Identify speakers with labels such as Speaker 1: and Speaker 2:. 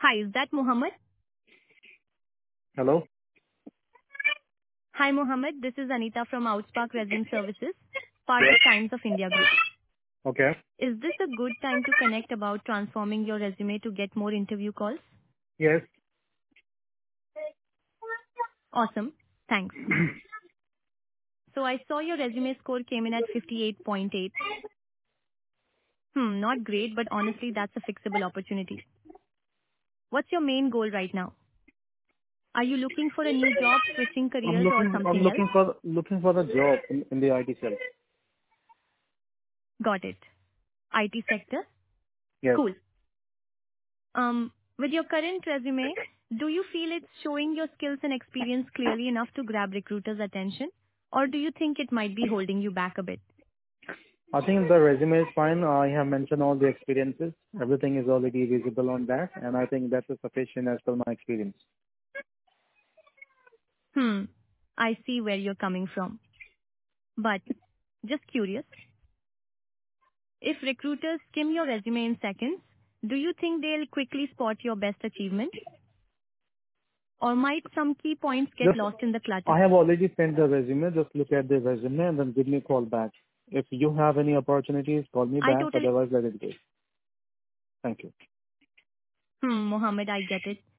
Speaker 1: Hi, is that Muhammad?
Speaker 2: Hello?
Speaker 1: Hi, Muhammad. This is Anita from Outspark Resume Services, part of Times of India Group.
Speaker 2: Okay.
Speaker 1: Is this a good time to connect about transforming your resume to get more interview calls?
Speaker 2: Yes.
Speaker 1: Awesome. Thanks. So I saw your resume score came in at 58.8. Not great, but honestly, that's a fixable opportunity. What's your main goal right now? Are you looking for a new job, switching
Speaker 2: I'm
Speaker 1: careers, or
Speaker 2: looking I'm
Speaker 1: something else?
Speaker 2: looking for looking for the job in the IT field.
Speaker 1: Got it. IT sector?
Speaker 2: Yes.
Speaker 1: Cool. With your current resume, do you feel it's showing your skills and experience clearly enough to grab recruiters' attention? Or do you think it might be holding you back a bit?
Speaker 2: I think the resume is fine. I have mentioned all the experiences. Everything is already visible on that, and I think that is sufficient as per my experience.
Speaker 1: Hmm, I see where you're coming from. But, just curious, if recruiters skim your resume in seconds, do you think they'll quickly spot your best achievements? Or might some key points get
Speaker 2: Just,
Speaker 1: lost in the
Speaker 2: I
Speaker 1: clutter?
Speaker 2: have already sent the resume. Just look at the resume and then give me a call back. If you have any opportunities, call me
Speaker 1: I
Speaker 2: back.
Speaker 1: totally,
Speaker 2: Otherwise, let it go. Thank you.
Speaker 1: Mohammed, I get it.